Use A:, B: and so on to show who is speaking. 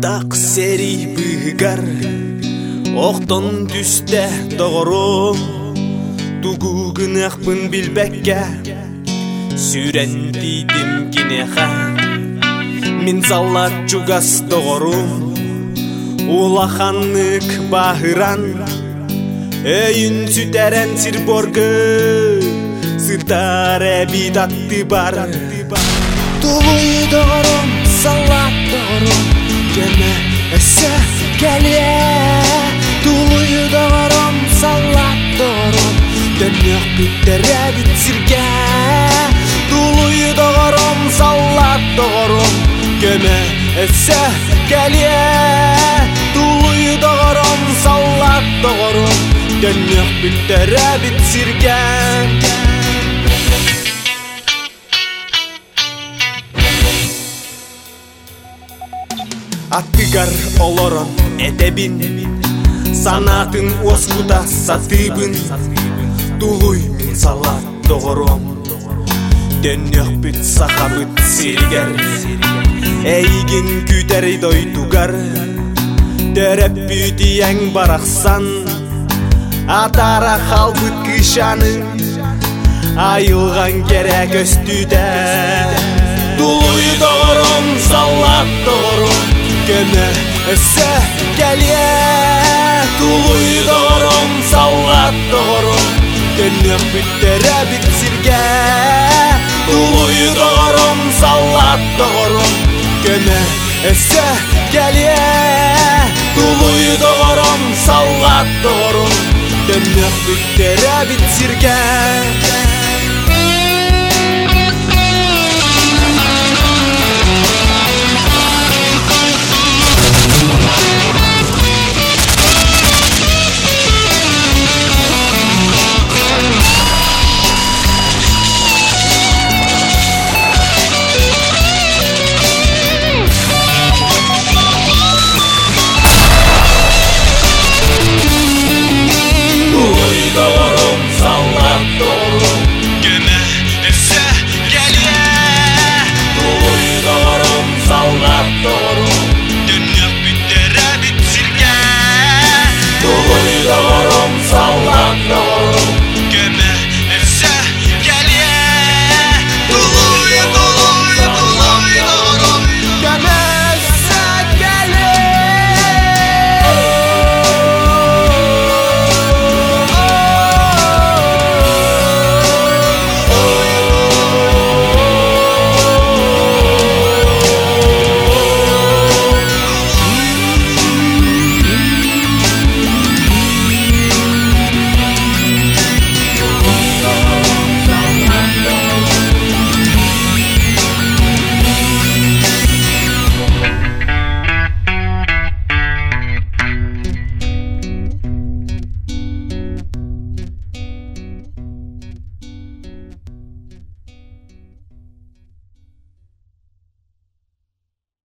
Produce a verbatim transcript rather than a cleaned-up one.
A: Так сери быгар Оқтон түсте тоғырым Тугугын ақпын билбекке Сүрен дейдім кенеха Мен заллар чугас тоғырым Улаханнык бахыран Өйін сүтәрен сирборгы Сытар әбид атты бар Тулуй тоғырым, салат тоғырым Кеме әсі кәле Тулуй тоғырым, салат тоғырым Дөнөк бүттер әбид сирге Тулуй тоғырым, салат тоғырым Кеме әсі кәле Тулуй тоғырым, салат тоғырым Дөнөк бүттер әбид сирге Аттыгар олорон эдебин Санатын оскута сатыбын Тулуй мен салат тоғырым Дөнөк бүт сахабыт сиргер Эйгин күтери дойтугар Төрөп бүті ең барақсан Атара халбыт кышаны Айылған керек өстүдә Тулуй тоғырым, салат тоғырым Кеме әсі кәле Тулуй тоғырым, салат тоғырым Дөнөк бүттер әбид сирге Тулуй тоғырым, салат тоғырым Кеме әсі кәле Тулуй тоғырым, салат тоғырым Дөнөк бүттер әбид сирге